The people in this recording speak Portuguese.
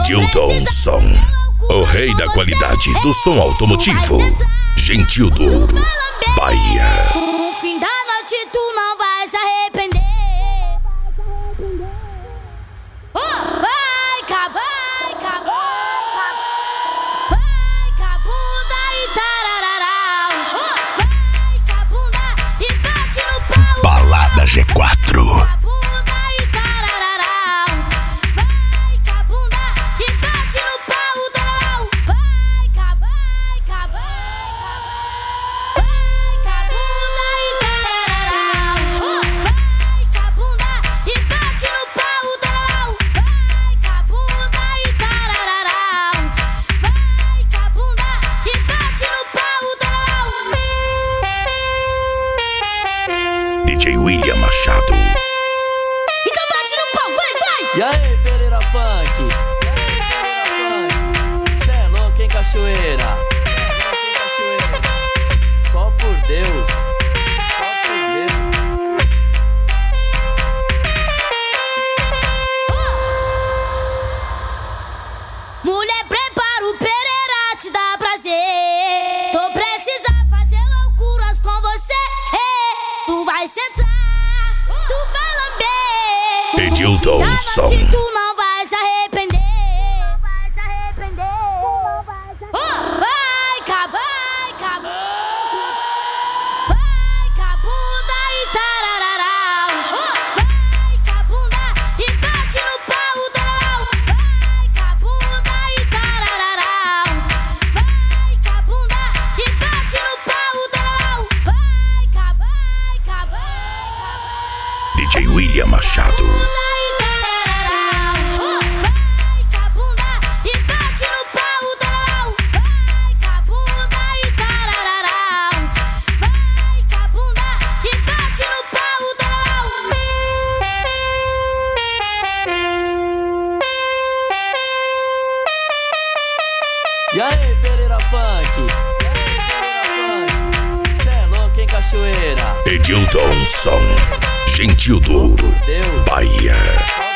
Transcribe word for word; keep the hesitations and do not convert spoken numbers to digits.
Edilton Som, o rei da qualidade do som automotivo. Gentil do Ouro, Bahia. No fim da noite tu não vai se arrepender. Vai acabar, acabar. Vai com a bunda e tarararau. Vai com a bunda e bate no pau. Balada G quatro. D J William Machado. Então bate no pau, vai, vai! E aí, Pereira Funk? E aí, Pereira Funk? Cê é louco, hein, cachoeira? Cê é louco, hein, cachoeira? Só por Deus. Só por Deus. Mulher, prepara o Pereira, te dá prazer. Tô precisando fazer loucuras com você. Tu vai sentar, tu vai lamber. Edilton Som. Tu não vai se arrepender. Vai se arrepender. Vai acabar, acabar. Vai com a bunda e tarararau. Vai com a bunda e bate no pau, tararau. Vai com a bunda e tarararau. Vai com a bunda e bate no pau, tararau. Vai acabar, acabar. D J William Machado. E aí, Pereira Funk? E aí, Pereira Funk? Cê é louco, hein, cachoeira? Edilton Som, Gentil do Ouro, Bahia.